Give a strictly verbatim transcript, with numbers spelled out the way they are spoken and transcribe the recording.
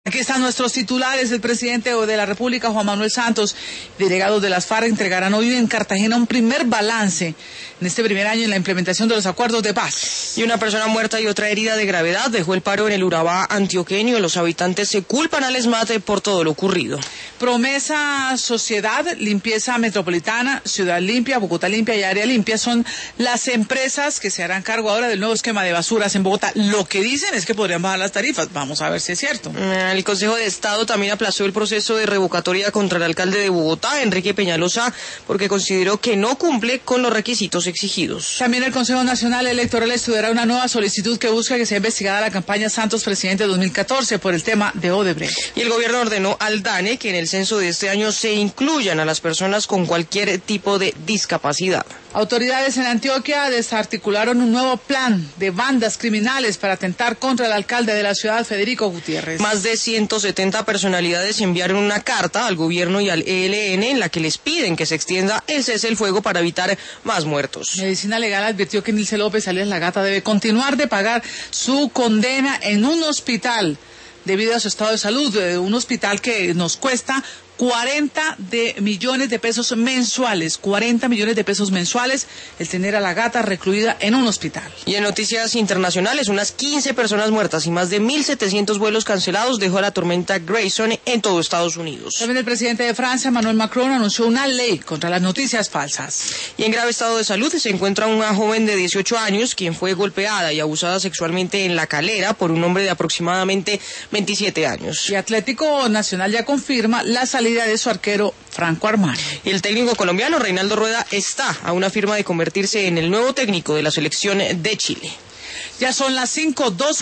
Aquí están nuestros titulares. El presidente de la República, Juan Manuel Santos, delegados de las FARC, entregarán hoy en Cartagena un primer balance en este primer año en la implementación de los acuerdos de paz. Y una persona muerta y otra herida de gravedad dejó el paro en el Urabá antioqueño. Los habitantes se culpan al ESMAD por todo lo ocurrido. Promesa Sociedad, Limpieza Metropolitana, Ciudad Limpia, Bogotá Limpia y Área Limpia son las empresas que se harán cargo ahora del nuevo esquema de basuras en Bogotá. Lo que dicen es que podrían bajar las tarifas. Vamos a ver si es cierto. El Consejo de Estado también aplazó el proceso de revocatoria contra el alcalde de Bogotá, Enrique Peñalosa, porque consideró que no cumple con los requisitos exigidos. También el Consejo Nacional Electoral estudiará una nueva solicitud que busca que sea investigada la campaña Santos Presidente dos mil catorce por el tema de Odebrecht. Y el gobierno ordenó al DANE que en el censo de este año se incluyan a las personas con cualquier tipo de discapacidad. Autoridades en Antioquia desarticularon un nuevo plan de bandas criminales para atentar contra el alcalde de la ciudad, Federico Gutiérrez. Más de ciento setenta personalidades enviaron una carta al gobierno y al E L N en la que les piden que se extienda el cese el fuego para evitar más muertos. Medicina Legal advirtió que Nilce López, alias La Gata, debe continuar de pagar su condena en un hospital debido a su estado de salud, un hospital que nos cuesta cuarenta de millones de pesos mensuales, cuarenta millones de pesos mensuales, el tener a La Gata recluida en un hospital. Y en noticias internacionales, unas quince personas muertas y más de mil setecientos vuelos cancelados dejó la tormenta Grayson en todo Estados Unidos. También el presidente de Francia, Emmanuel Macron, anunció una ley contra las noticias falsas. Y en grave estado de salud se encuentra una joven de dieciocho años, quien fue golpeada y abusada sexualmente en La Calera por un hombre de aproximadamente veintisiete años. Y Atlético Nacional ya confirma la salida de su arquero Franco Armani. Y el técnico colombiano Reinaldo Rueda está a una firma de convertirse en el nuevo técnico de la selección de Chile. Ya son las cinco, dos